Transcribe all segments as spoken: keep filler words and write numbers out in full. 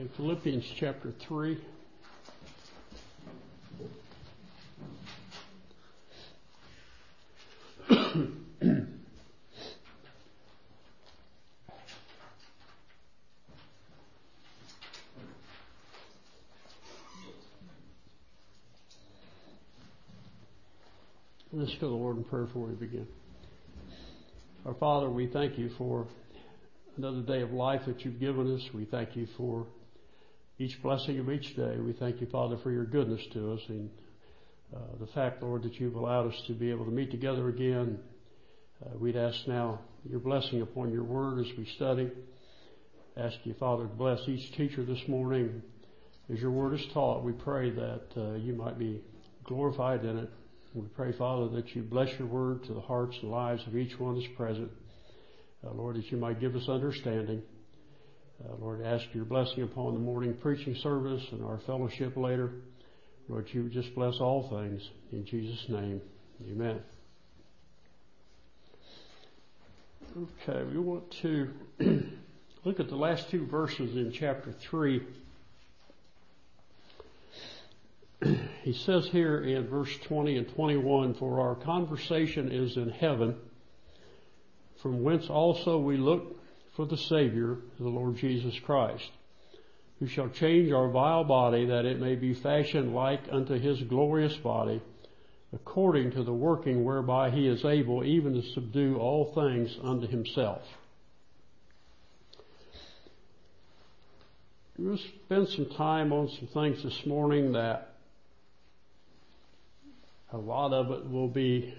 Okay, Philippians chapter three. Let's go to the Lord in prayer before we begin. Our Father, we thank you for another day of life that you've given us. We thank you for each blessing of each day. We thank you, Father, for your goodness to us and uh, the fact, Lord, that you've allowed us to be able to meet together again. Uh, we'd ask now your blessing upon your word as we study. Ask you, Father, to bless each teacher this morning. As your word is taught, we pray that uh, you might be glorified in it. We pray, Father, that you bless your word to the hearts and lives of each one that's present. Uh, Lord, that you might give us understanding. Uh, Lord, ask your blessing upon the morning preaching service and our fellowship later. Lord, you would just bless all things. In Jesus' name, amen. Okay, we want to look at the last two verses in chapter three. He says here in verse twenty and twenty-one, "For our conversation is in heaven, from whence also we look for the Savior, the Lord Jesus Christ, who shall change our vile body, that it may be fashioned like unto his glorious body, according to the working whereby he is able even to subdue all things unto himself." We'll spend some time on some things this morning that a lot of it will be,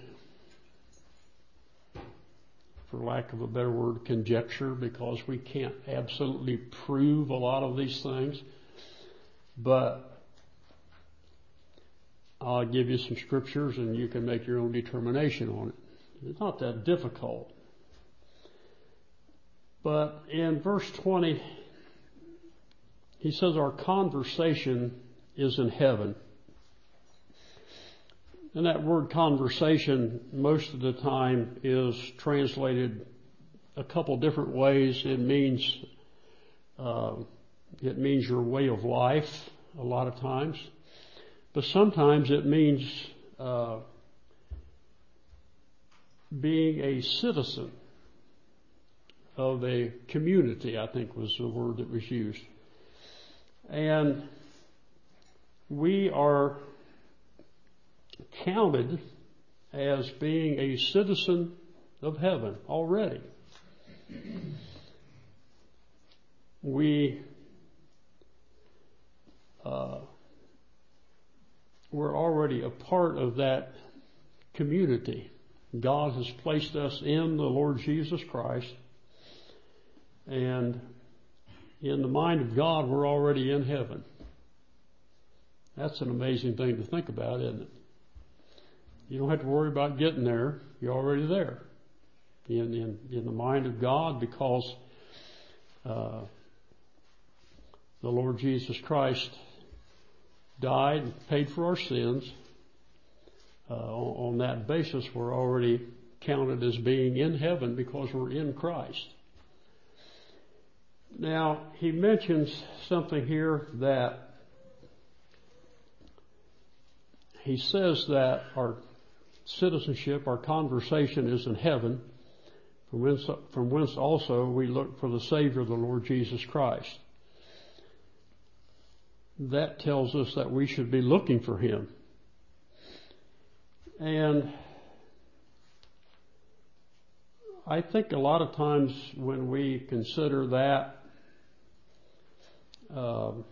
for lack of a better word, conjecture, because we can't absolutely prove a lot of these things. But I'll give you some scriptures and you can make your own determination on it. It's not that difficult. But in verse twenty, he says our conversation is in heaven. And that word conversation most of the time is translated a couple different ways. It means uh, it means your way of life a lot of times, but sometimes it means uh, being a citizen of a community, I think was the word that was used. And we are counted as being a citizen of heaven already. We uh, we're already a part of that community. God has placed us in the Lord Jesus Christ, and in the mind of God, we're already in heaven. That's an amazing thing to think about, isn't it? You don't have to worry about getting there. You're already there in, in, in the mind of God, because uh, the Lord Jesus Christ died and paid for our sins. Uh, on, on that basis, we're already counted as being in heaven because we're in Christ. Now, he mentions something here that he says that our citizenship, our conversation is in heaven, from whence, from whence also we look for the Savior, the Lord Jesus Christ. That tells us that we should be looking for him. And I think a lot of times when we consider that, um,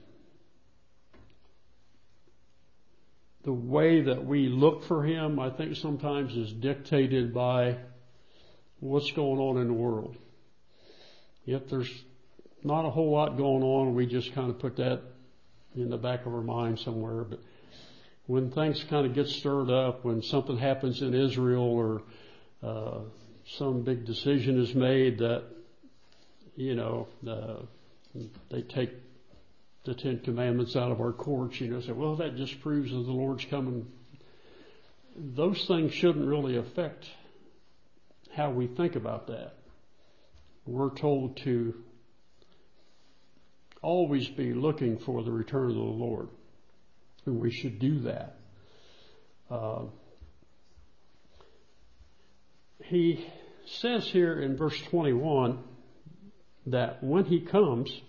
the way that we look for him, I think sometimes is dictated by what's going on in the world. If there's not a whole lot going on, we just kind of put that in the back of our mind somewhere. But when things kind of get stirred up, when something happens in Israel, or uh, some big decision is made that, you know, uh, they take the Ten Commandments out of our courts, you know, say, well, that just proves that the Lord's coming. Those things shouldn't really affect how we think about that. We're told to always be looking for the return of the Lord. And we should do that. Uh, he says here in verse twenty-one that when he comes,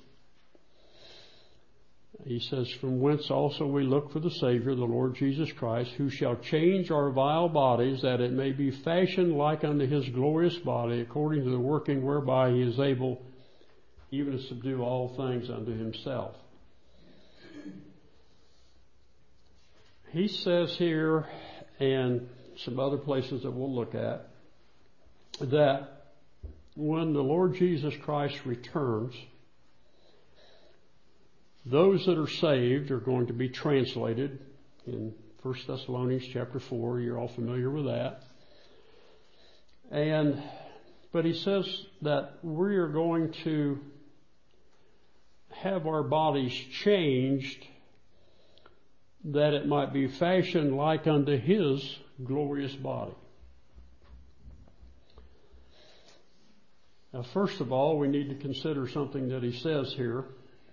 he says, from whence also we look for the Savior, the Lord Jesus Christ, who shall change our vile bodies, that it may be fashioned like unto his glorious body, according to the working whereby he is able even to subdue all things unto himself. He says here, and some other places that we'll look at, that when the Lord Jesus Christ returns, those that are saved are going to be translated in First Thessalonians chapter four. You're all familiar with that. And, but he says that we are going to have our bodies changed that it might be fashioned like unto his glorious body. Now, first of all, we need to consider something that he says here.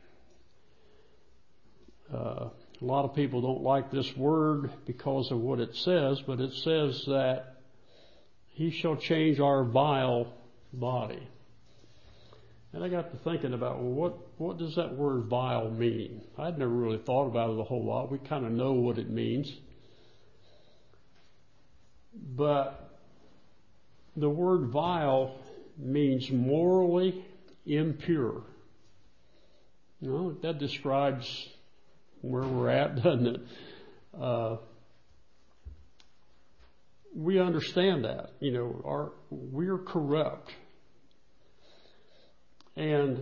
Uh, a lot of people don't like this word because of what it says, but it says that he shall change our vile body. And I got to thinking about, well, what, what does that word vile mean? I'd never really thought about it a whole lot. We kind of know what it means. But the word vile means morally impure. You know, that describes where we're at, doesn't it? Uh, we understand that, you know, our, we're corrupt. And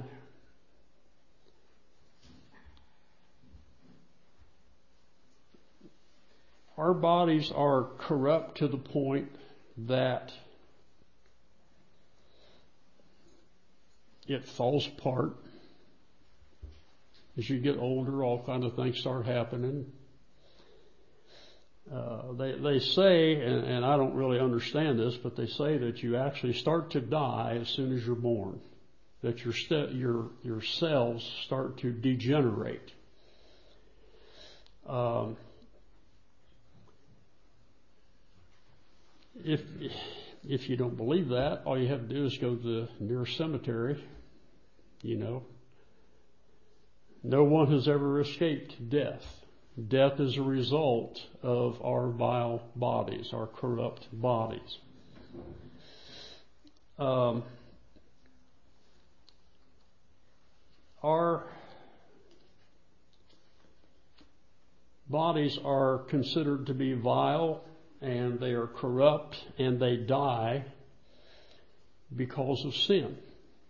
our bodies are corrupt to the point that it falls apart. As you get older, all kinds of things start happening. Uh, they they say, and, and I don't really understand this, but they say that you actually start to die as soon as you're born. That your st- your your cells start to degenerate. Um, if if you don't believe that, all you have to do is go to the nearest cemetery. You know. No one has ever escaped death. Death is a result of our vile bodies, our corrupt bodies. Um, our bodies are considered to be vile, and they are corrupt, and they die because of sin.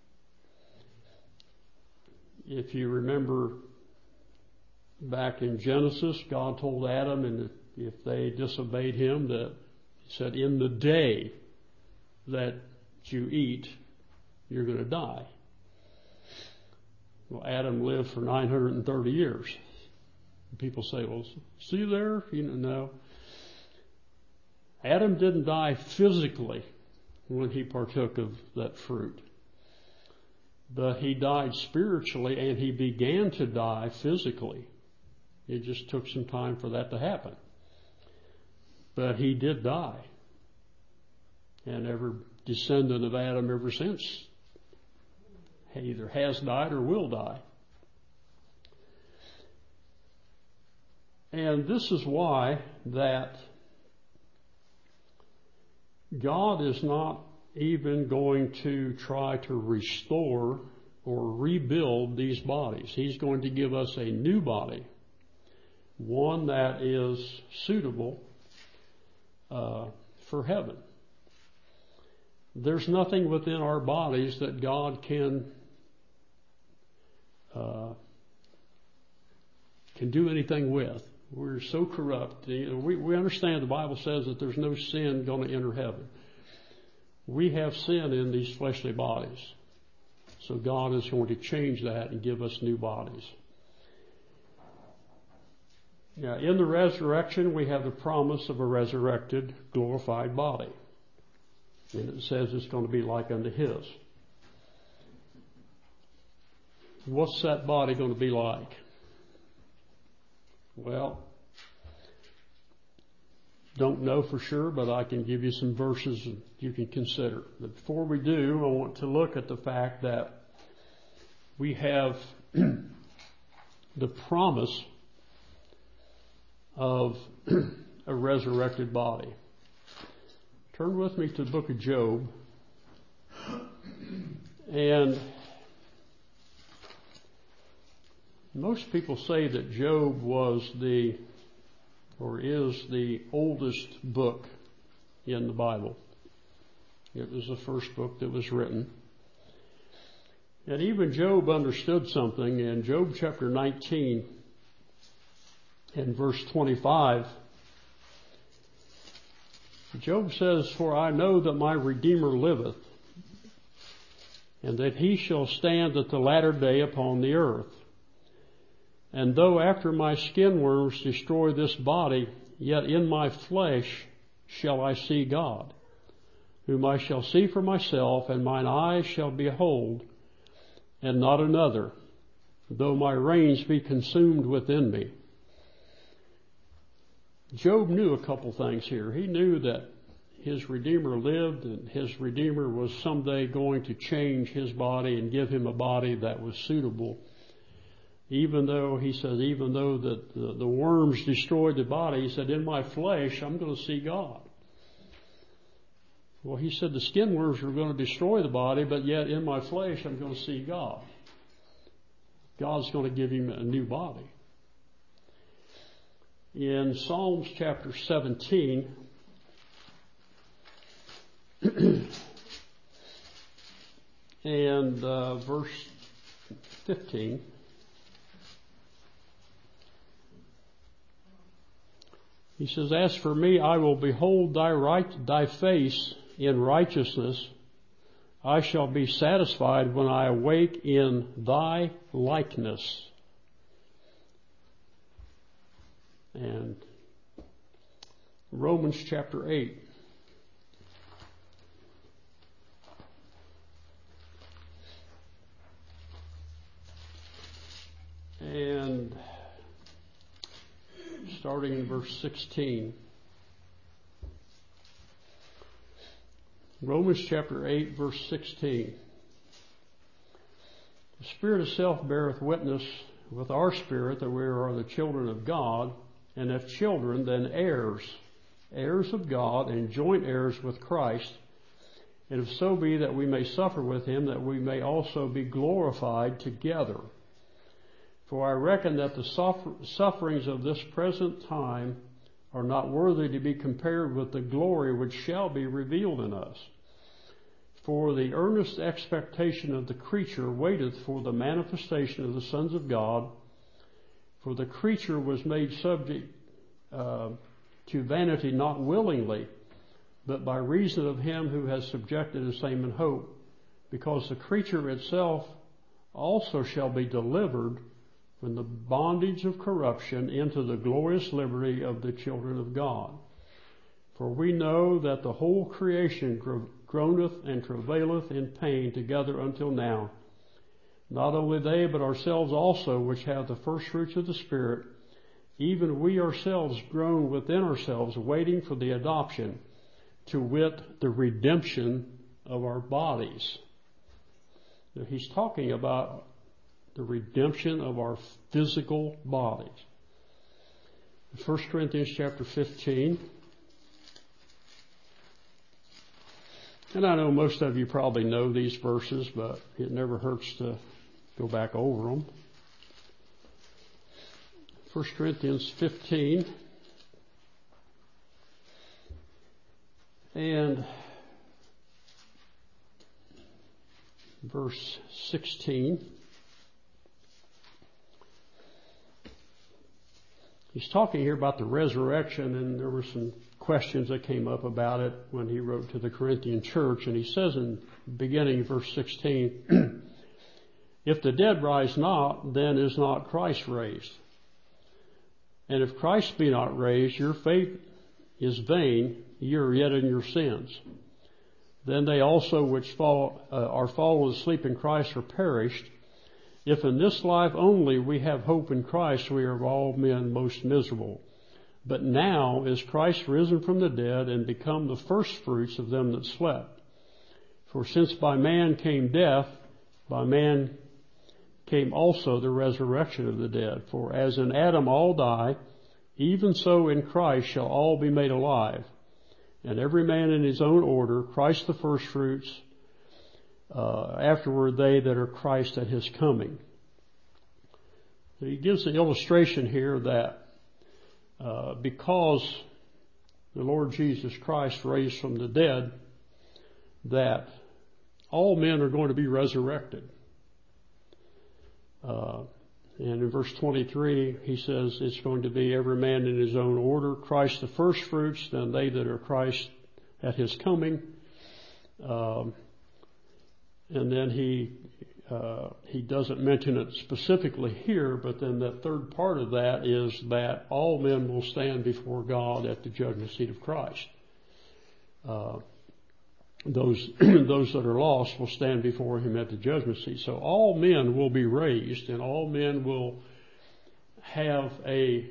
If you remember back in Genesis, God told Adam, and if they disobeyed him, that he said, in the day that you eat, you're going to die. Well, Adam lived for nine hundred thirty years. People say, well, see there? You know, no. Adam didn't die physically when he partook of that fruit. But he died spiritually, and he began to die physically. It just took some time for that to happen. But he did die. And every descendant of Adam ever since either has died or will die. And this is why that God is not even going to try to restore or rebuild these bodies. He's going to give us a new body, one that is suitable uh, for heaven. There's nothing within our bodies that God can uh, can do anything with. We're so corrupt. We, we understand the Bible says that there's no sin going to enter heaven. We have sin in these fleshly bodies. So God is going to change that and give us new bodies. Now, in the resurrection, we have the promise of a resurrected, glorified body. And it says it's going to be like unto his. what's that body going to be like? Well, don't know for sure, but I can give you some verses you can consider. But before we do, I want to look at the fact that we have the promise of a resurrected body. Turn with me to the book of Job. And most people say that Job was the, or is the oldest book in the Bible. It was the first book that was written. And even Job understood something in Job chapter nineteen and verse twenty-five. Job says, "For I know that my Redeemer liveth, and that he shall stand at the latter day upon the earth. And though after my skin worms destroy this body, yet in my flesh shall I see God, whom I shall see for myself, and mine eyes shall behold, and not another, though my reins be consumed within me." Job knew a couple things here. He knew that his Redeemer lived, and his Redeemer was someday going to change his body and give him a body that was suitable. Even though, he said, even though that the, the worms destroyed the body, he said, in my flesh, I'm going to see God. Well, he said the skin worms are going to destroy the body, but yet in my flesh, I'm going to see God. God's going to give him a new body. In Psalms chapter seventeen, and uh, verse fifteen, he says, "As for me, I will behold thy right, thy face in righteousness. I shall be satisfied when I awake in thy likeness." And Romans chapter eight. And starting in verse sixteen. Romans chapter eight, verse sixteen. "The Spirit of self beareth witness with our spirit that we are the children of God, and if children, then heirs, heirs of God, and joint heirs with Christ, and if so be that we may suffer with him, that we may also be glorified together. For I reckon that the suffer- sufferings of this present time are not worthy to be compared with the glory which shall be revealed in us. For the earnest expectation of the creature waiteth for the manifestation of the sons of God. For the creature was made subject uh, to vanity not willingly, but by reason of him who has subjected the same in hope, because the creature itself also shall be delivered from the bondage of corruption into the glorious liberty of the children of God. For we know that the whole creation groaneth and travaileth in pain together until now. Not only they, but ourselves also, which have the first fruits of the Spirit, even we ourselves groan within ourselves, waiting for the adoption, to wit, the redemption of our bodies." Now, he's talking about the redemption of our physical bodies. First Corinthians chapter fifteen. And I know most of you probably know these verses, but it never hurts to go back over them. First Corinthians fifteen. And verse sixteen. He's talking here about the resurrection, and there were some questions that came up about it when he wrote to the Corinthian church. And he says in beginning verse sixteen, "If the dead rise not, then is not Christ raised. And if Christ be not raised, your faith is vain, ye are yet in your sins. Then they also which fall uh, are fallen asleep in Christ are perished. If in this life only we have hope in Christ, we are of all men most miserable. But now is Christ risen from the dead and become the firstfruits of them that slept. For since by man came death, by man came also the resurrection of the dead. For as in Adam all die, even so in Christ shall all be made alive. And every man in his own order, Christ the firstfruits, uh, afterward they that are Christ at his coming. So he gives the illustration here that uh, because the Lord Jesus Christ raised from the dead, that all men are going to be resurrected. Uh, and in verse twenty-three, he says it's going to be every man in his own order, Christ the firstfruits, then they that are Christ at his coming. Um, and then he uh, he doesn't mention it specifically here, but then the third part of that is that all men will stand before God at the judgment seat of Christ. Uh, Those, those that are lost will stand before him at the judgment seat. So all men will be raised and all men will have a,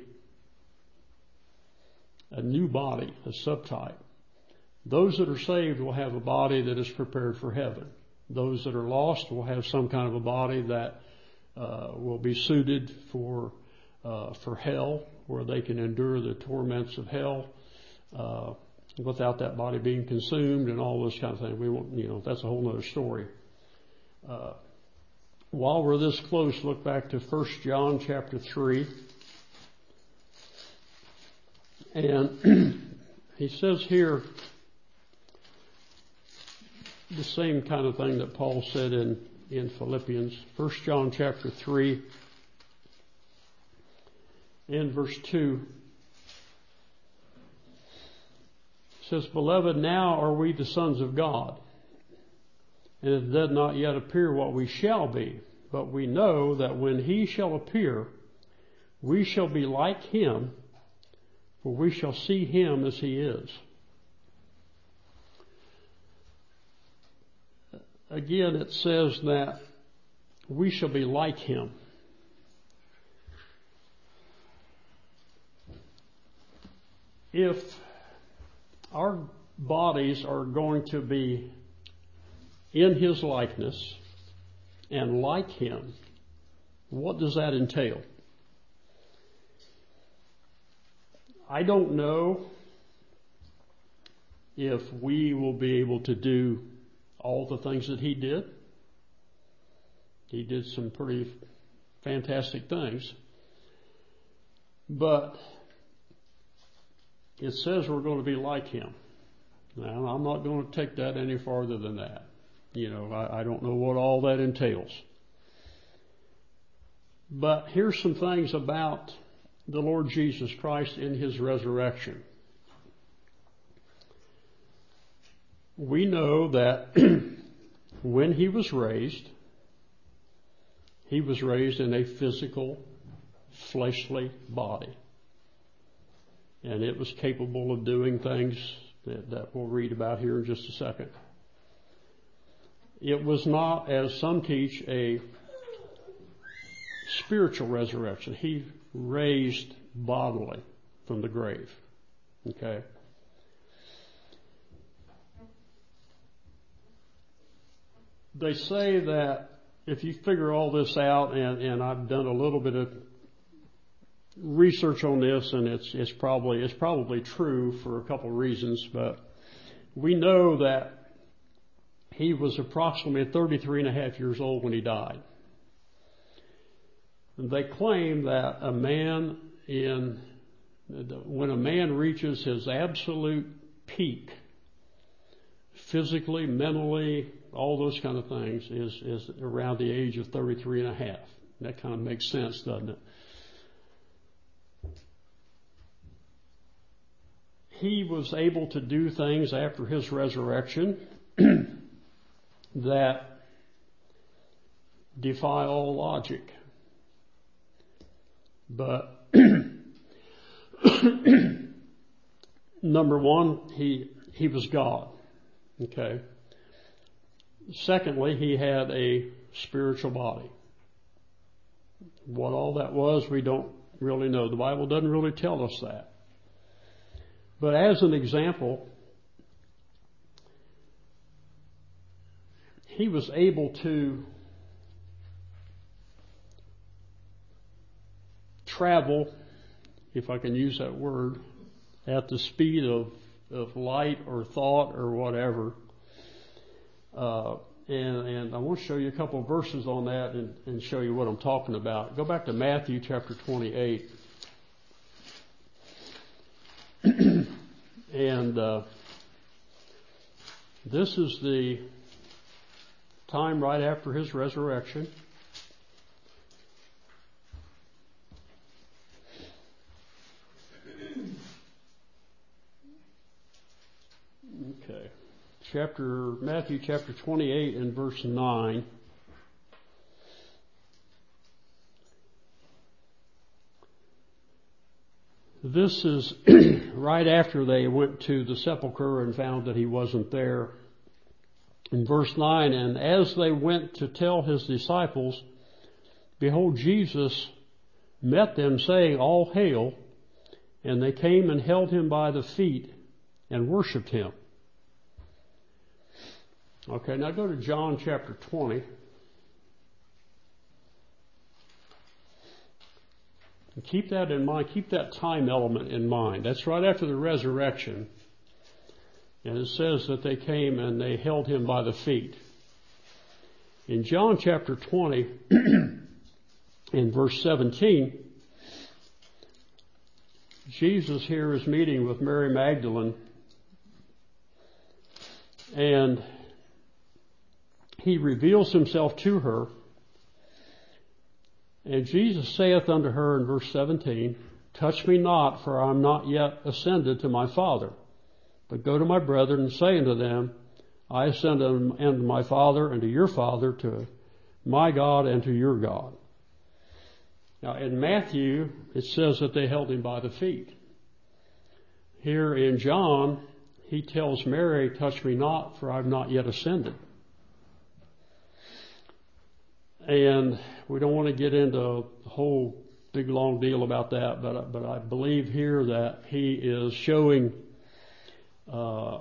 a new body, a subtype. Those that are saved will have a body that is prepared for heaven. Those that are lost will have some kind of a body that, uh, will be suited for, uh, for hell, where they can endure the torments of hell, uh, without that body being consumed and all this kind of thing. We won't, you know, that's a whole other story. Uh, while we're this close, look back to First John chapter three. And he says here the same kind of thing that Paul said in, in Philippians. First John chapter three and verse two. Says, Beloved, now are we the sons of God, and it does not yet appear what we shall be, but we know that when he shall appear, we shall be like him, for we shall see him as he is. Again, it says that we shall be like him. If our bodies are going to be in his likeness and like him, what does that entail? I don't know if we will be able to do all the things that he did. He did some pretty fantastic things. But it says we're going to be like him. Now, I'm not going to take that any farther than that. You know, I, I don't know what all that entails. But here's some things about the Lord Jesus Christ in his resurrection. We know that when he was raised, he was raised in a physical, fleshly body. And it was capable of doing things that, that we'll read about here in just a second. It was not, as some teach, a spiritual resurrection. He raised bodily from the grave. Okay? They say that if you figure all this out, and, and I've done a little bit of research on this, and it's it's probably it's probably true for a couple of reasons, but we know that he was approximately thirty-three and a half years old when he died. And they claim that a man in when a man reaches his absolute peak, physically, mentally, all those kind of things, is is around the age of thirty-three and a half. That kind of makes sense, doesn't it? He was able to do things after his resurrection that defy all logic. But number one, he he was God. Okay. Secondly, he had a spiritual body. What all that was, we don't really know. The Bible doesn't really tell us that. But as an example, he was able to travel, if I can use that word, at the speed of, of light or thought or whatever. Uh, and, and I want to show you a couple of verses on that and, and show you what I'm talking about. Go back to Matthew chapter twenty-eight. And uh, this is the time right after his resurrection. Okay. Chapter, Matthew chapter twenty-eight and verse nine. This is right after they went to the sepulcher and found that he wasn't there. In verse nine, and as they went to tell his disciples, behold, Jesus met them, saying, all hail. And they came and held him by the feet and worshiped him. Okay, now go to John chapter twenty. And keep that in mind. Keep that time element in mind. That's right after the resurrection. And it says that they came and they held him by the feet. In John chapter twenty, in verse seventeen, Jesus here is meeting with Mary Magdalene, and he reveals himself to her. And Jesus saith unto her in verse seventeen, touch me not, for I am not yet ascended to my Father. But go to my brethren and say unto them, I ascend unto my Father and to your Father, to my God and to your God. Now in Matthew, it says that they held him by the feet. Here in John, he tells Mary, touch me not, for I have not yet ascended. And we don't want to get into a whole big long deal about that, but, but I believe here that he is showing Uh,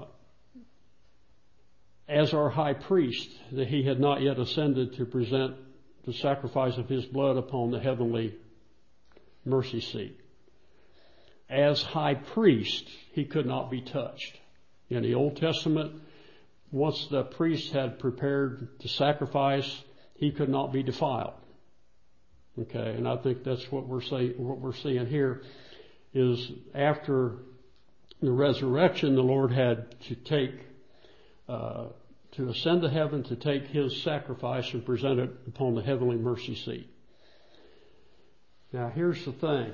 as our high priest, that he had not yet ascended to present the sacrifice of his blood upon the heavenly mercy seat. As high priest, he could not be touched. In the Old Testament, once the priest had prepared the sacrifice, he could not be defiled. Okay, and I think that's what we're saying. What we're seeing here is after the resurrection, the Lord had to take, uh, to ascend to heaven, to take his sacrifice and present it upon the heavenly mercy seat. Now here's the thing.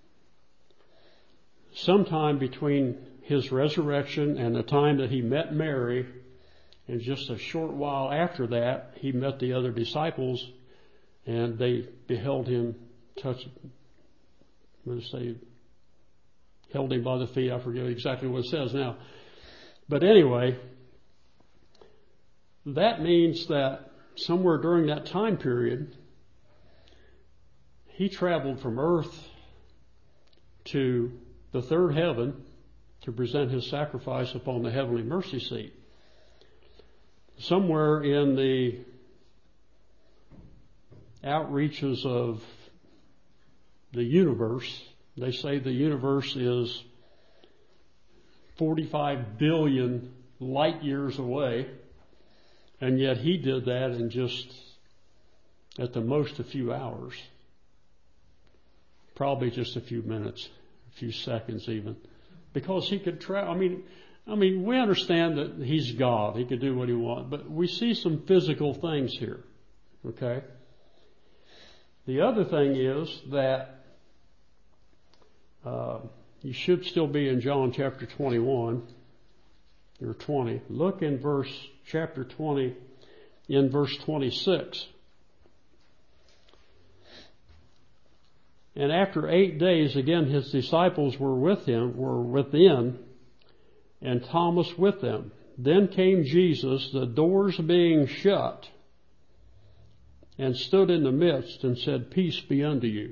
Sometime between his resurrection and the time that he met Mary, and just a short while after that, he met the other disciples, and they beheld him touch, I'm going to say, held him by the feet. I forget exactly what it says now. But anyway, that means that somewhere during that time period, he traveled from earth to the third heaven to present his sacrifice upon the heavenly mercy seat. Somewhere in the outreaches of the universe, they say the universe is forty-five billion light years away, and yet he did that in just, at the most, a few hours. Probably just a few minutes, a few seconds even. Because he could travel, I mean, I mean, we understand that he's God. He could do what he wants, but we see some physical things here, okay? The other thing is that Uh, you should still be in John chapter twenty-one, or twenty. Look in verse, chapter twenty, in verse twenty-six. And after eight days, again, his disciples were with him, were within, and Thomas with them. Then came Jesus, the doors being shut, and stood in the midst and said, Peace be unto you.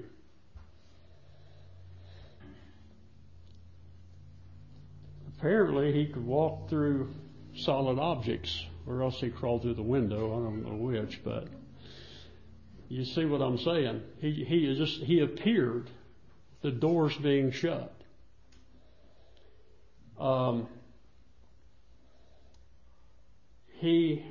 Apparently he could walk through solid objects, or else he crawled through the window. I don't know which, but you see what I'm saying. He he is just he appeared, the doors being shut. Um, he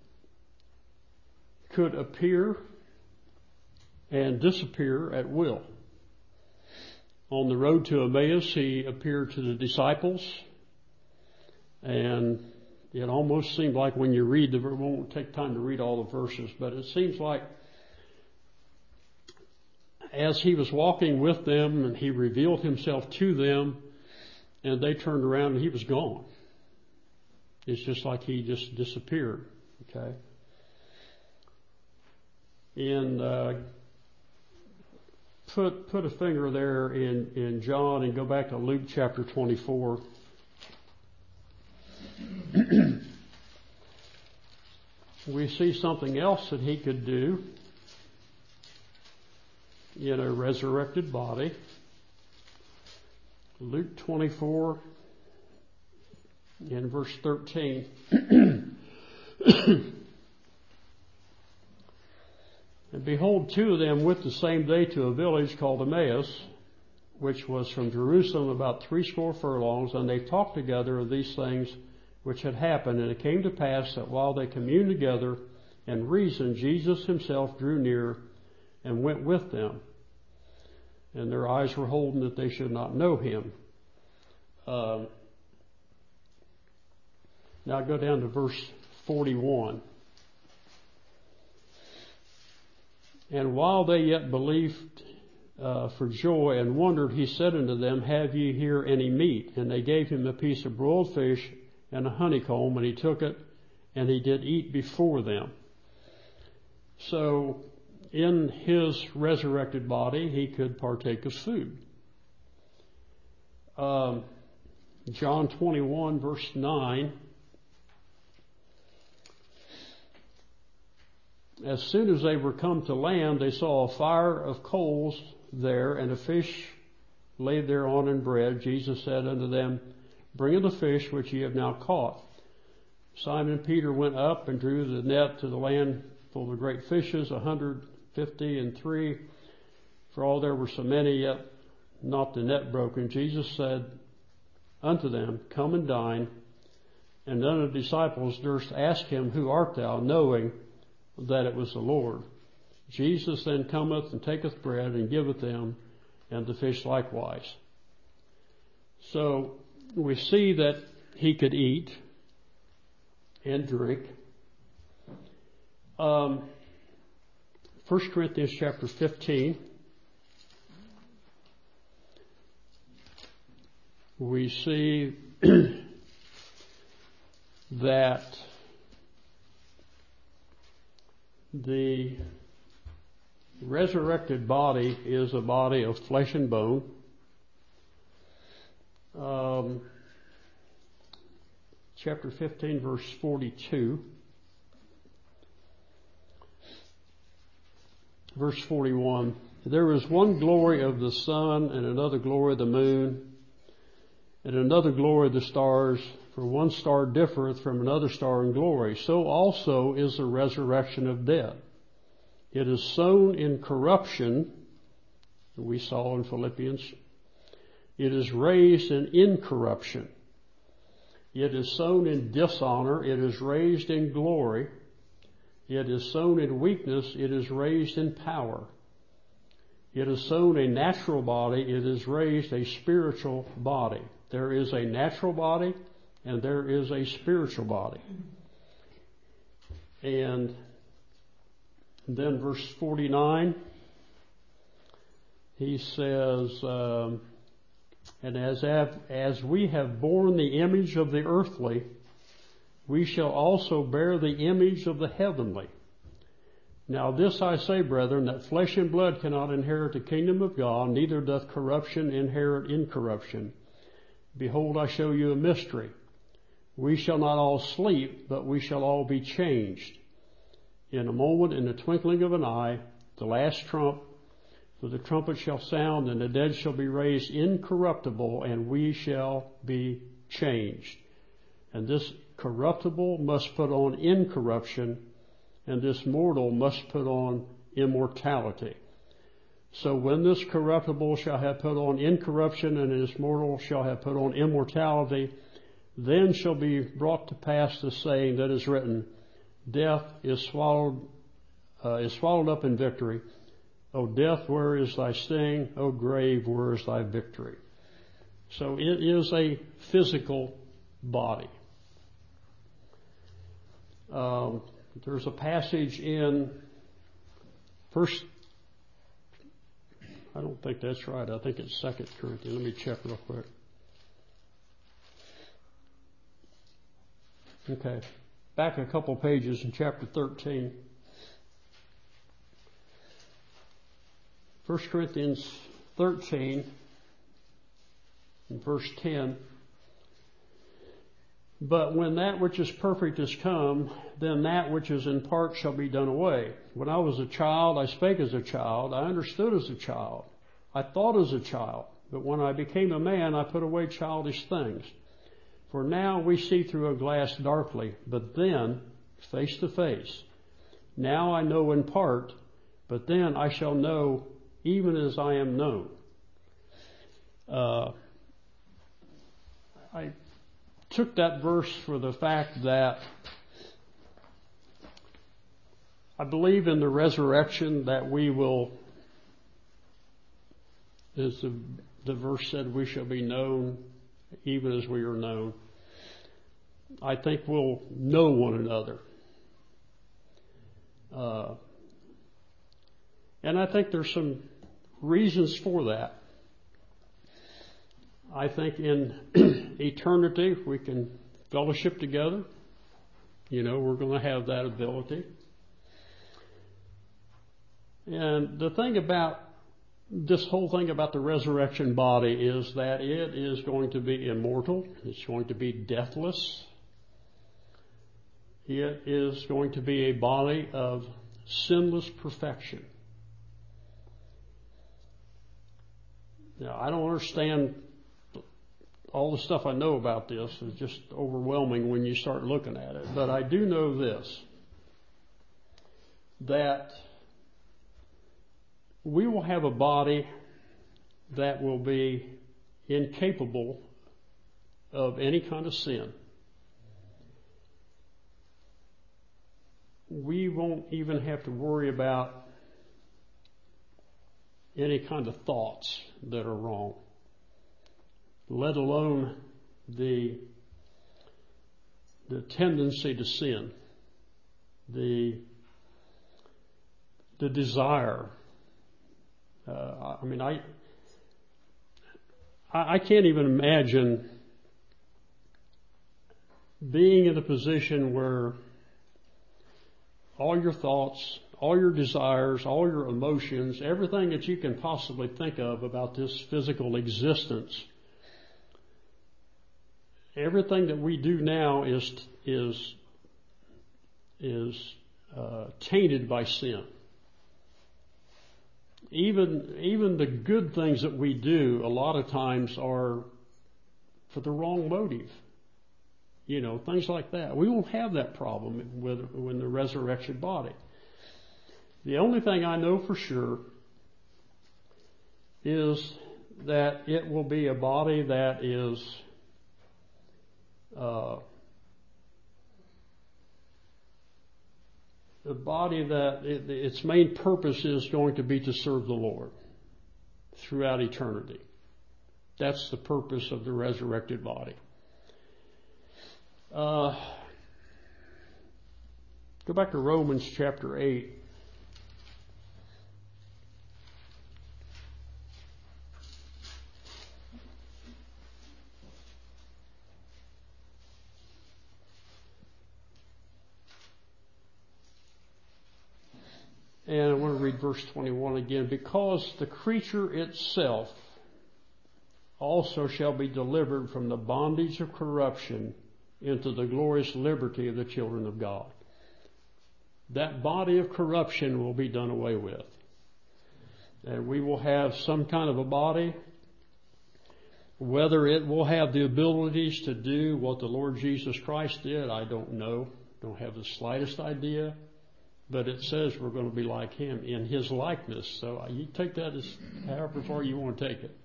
could appear and disappear at will. On the road to Emmaus, he appeared to the disciples, and it almost seemed like when you read the, we won't take time to read all the verses, but it seems like as he was walking with them and he revealed himself to them, and they turned around and he was gone. It's just like he just disappeared. Okay. And uh, put put a finger there in, in John and go back to Luke chapter twenty-four. We see something else that he could do in a resurrected body. Luke twenty-four in verse thirteen. And behold, two of them went the same day to a village called Emmaus, which was from Jerusalem about threescore furlongs, and they talked together of these things which had happened. And it came to pass that while they communed together and reasoned, Jesus himself drew near and went with them. And their eyes were holden that they should not know him. Um, now go down to verse forty-one. And while they yet believed uh, for joy and wondered, he said unto them, Have ye here any meat? And they gave him a piece of broiled fish and a honeycomb, and he took it, and he did eat before them. So in his resurrected body, he could partake of food. Um, John twenty-one, verse nine. As soon as they were come to land, they saw a fire of coals there, and a fish laid thereon and bread. Jesus said unto them, Bring the fish which ye have now caught. Simon Peter went up and drew the net to the land full of great fishes, a hundred fifty and three. For all there were so many, yet not the net broken. Jesus said unto them, Come and dine. And none of the disciples durst ask him, Who art thou? Knowing that it was the Lord. Jesus then cometh and taketh bread and giveth them, and the fish likewise. So we see that he could eat and drink. Um, First Corinthians chapter fifteen. We see that the resurrected body is a body of flesh and bone. Um, chapter fifteen, verse forty-two. Verse forty-one. There is one glory of the sun, and another glory of the moon, and another glory of the stars. For one star differeth from another star in glory. So also is the resurrection of dead. It is sown in corruption, we saw in Philippians. It is raised in incorruption. It is sown in dishonor. It is raised in glory. It is sown in weakness. It is raised in power. It is sown a natural body. It is raised a spiritual body. There is a natural body and there is a spiritual body. And then verse forty-nine, he says, um, and as, as we have borne the image of the earthly, we shall also bear the image of the heavenly. Now this I say, brethren, that flesh and blood cannot inherit the kingdom of God, neither doth corruption inherit incorruption. Behold, I show you a mystery. We shall not all sleep, but we shall all be changed. in a moment, in the twinkling of an eye, the last trump, for the trumpet shall sound, and the dead shall be raised incorruptible, and we shall be changed. And this corruptible must put on incorruption, and this mortal must put on immortality. So when this corruptible shall have put on incorruption, and this mortal shall have put on immortality, then shall be brought to pass the saying that is written, death is swallowed, uh, is swallowed up in victory. O death, where is thy sting? O grave, where is thy victory? So it is a physical body. Um, there's a passage in First, I don't think that's right. I think it's Second Corinthians. Let me check real quick. Okay. Back a couple pages in chapter thirteen. First Corinthians thirteen, in verse ten. But when that which is perfect is come, then that which is in part shall be done away. When I was a child, I spake as a child. I understood as a child. I thought as a child. But when I became a man, I put away childish things. For now we see through a glass darkly, but then face to face. Now I know in part, but then I shall know even as I am known. Uh, I took that verse for the fact that I believe in the resurrection, that we will, as the, the verse said, we shall be known even as we are known. I think we'll know one another. Uh, and I think there's some reasons for that. I think in eternity we can fellowship together. You know, we're going to have that ability. And the thing about this whole thing about the resurrection body is that it is going to be immortal. It's going to be deathless. It is going to be a body of sinless perfection. Now, I don't understand all the stuff I know about this. It's just overwhelming when you start looking at it. But I do know this, that we will have a body that will be incapable of any kind of sin. We won't even have to worry about any kind of thoughts that are wrong, let alone the the tendency to sin, the the desire. Uh, I mean, I I can't even imagine being in a position where all your thoughts, all your desires, all your emotions, everything that you can possibly think of about this physical existence, everything that we do now is is is uh, tainted by sin. Even even the good things that we do, a lot of times, are for the wrong motive. You know, things like that. We won't have that problem with when the resurrection body. The only thing I know for sure is that it will be a body that is uh, a body that it, its main purpose is going to be to serve the Lord throughout eternity. That's the purpose of the resurrected body. Uh, go back to Romans chapter eight. And I want to read verse twenty-one again. Because the creature itself also shall be delivered from the bondage of corruption into the glorious liberty of the children of God. that body of corruption will be done away with. And we will have some kind of a body. Whether it will have the abilities to do what the Lord Jesus Christ did, I don't know. Don't have the slightest idea. But it says we're going to be like Him in His likeness. So you take that as however far you want to take it.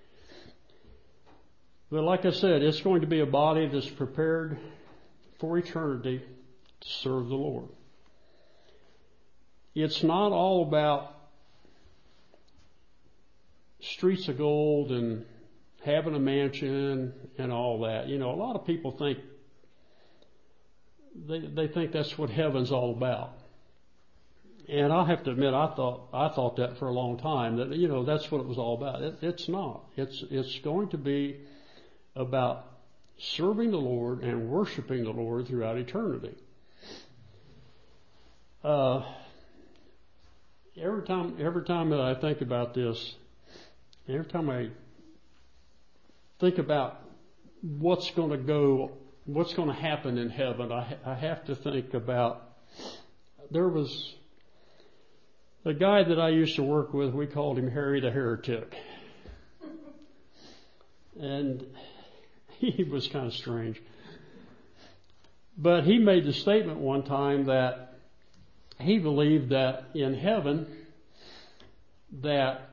But like I said, it's going to be a body that's prepared for eternity to serve the Lord. It's not all about streets of gold and having a mansion and all that. You know, a lot of people think, they, they think that's what heaven's all about. And I have to admit, I thought, I thought that for a long time, that, you know, that's what it was all about. It, it's not. It's, it's going to be about serving the Lord and worshiping the Lord throughout eternity. Uh, every time, every time that I think about this, every time I think about what's going to go, what's going to happen in heaven, I, I have to think about, there was a guy that I used to work with, we called him Harry the Heretic. And he was kind of strange. But he made the statement one time that he believed that in heaven, that